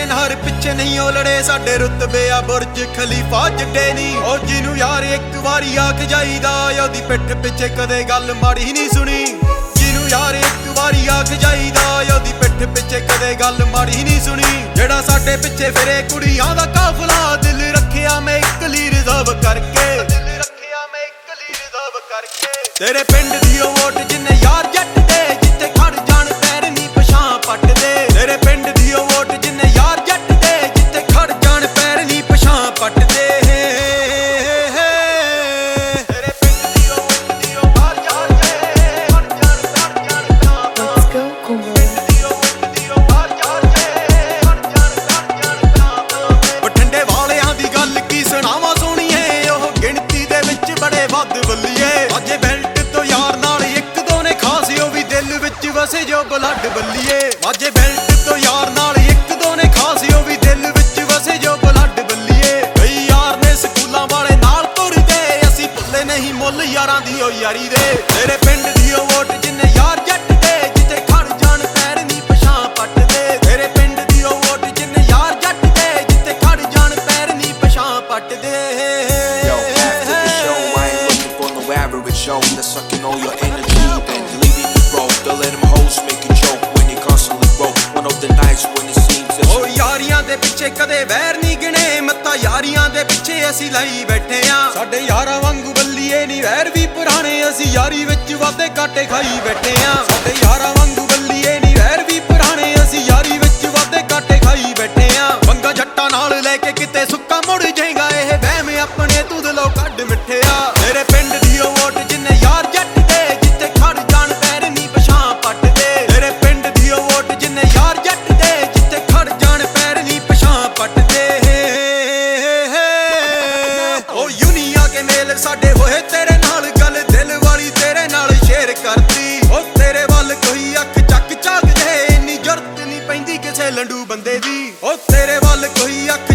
नहर पिछे नहीं ओ लड़े साडे रुतबे आ बुर्ज खलीफा जड्डे नी ओ जिनू यार एक वारी आख जाईदा ओदी पिठ पिछे कदे गल माड़ी नहीं सुनी जिनू यार एक वारी आख जाईदा ओदी पिठ पिछे कदे गल माड़ी नहीं सुनी जेड़ा साडे पिछे फिरे कुड़ियां दा काफला दिल रखिया मैं इक ली रिजर्व करके तेरे पिंड दी ओ वोट जिन्ने यार जट दे जिथे खड़ जाण पैर नी पछां पट दे तेरे पिंड दी ओ वोट जिन्ने यार जट दे जिथे खड़ जाण पैर नी पछां पट दे तेरे पिंड दी ओ वोट दी ओ बाहर जाण दे खड़ जाण पैर नी पछां पट दे दी ओ वोट दी ओ बाहर जाण दे खड़ जाण बठिंडे वालियां दी गल की सुणावां सोहणीए ओह गिणती दे विच बड़े वध बल्लीए अजे वसे जो ब्लड बल्लीए माजे बेल्ट तो यार नाल एक दो ने खास ओ भी दिल विच वसे जो ब्लड बल्लीए कई यार ने स्कूलां वाले नाल तुरदे असी भुल्ले नहीं मुल यारां दी ओ यारी दे तेरे पिंड दी ओ वोट जिन्ने यार जट दे जिथे खड़ जाण पैर नी पछां पट दे तेरे पिंड दी ओ वोट जिन्ने यार जट दे जिथे खड़ जाण पैर नी पछां पट दे Yo, after the show, I ain't looking for no average show that's sucking all your energy and leaving you broke. Don't let them hoes make a joke when you constantly broke. One of the nights when it seems that ओ यारियां दे पिछे कदे वैर नी गिणे मत्ता यारियां दे पिछे असी लाई बैठे आ साडे यारां वांगू बल्लीए नी वैर भी पुराने असी यारी विच वादे काटे खाई बैठे आ साडे यारां वांगू बल्लीए नी वैर भी पुराने असी यारी विच वादे काटे खाई बैठे आ पंगा जट्टां नाल लेके किते सुक्का मुड़ जाएगा एह वहम अपने तू दिलों कढ मिठिया तेरे पिंड दी ओ वोट जिन्ने यार जट दे जिथे खड़ जाण पैर नी पछां पट दे तेरे पिंड दी ओ वोट जिन्ने यार जट दे जिथे खड़ जाण पैर नी पछां पट दे ओ यूनिया के मेल साडे होए तेरे नाल गल दिल वाली तेरे नाल शेयर करती ओ तेरे वल कोई अख चक झाक दे इन्नी जुरत नहीं पैंदी किसे लंडू बंदे दी ओ तेरे वल कोई अख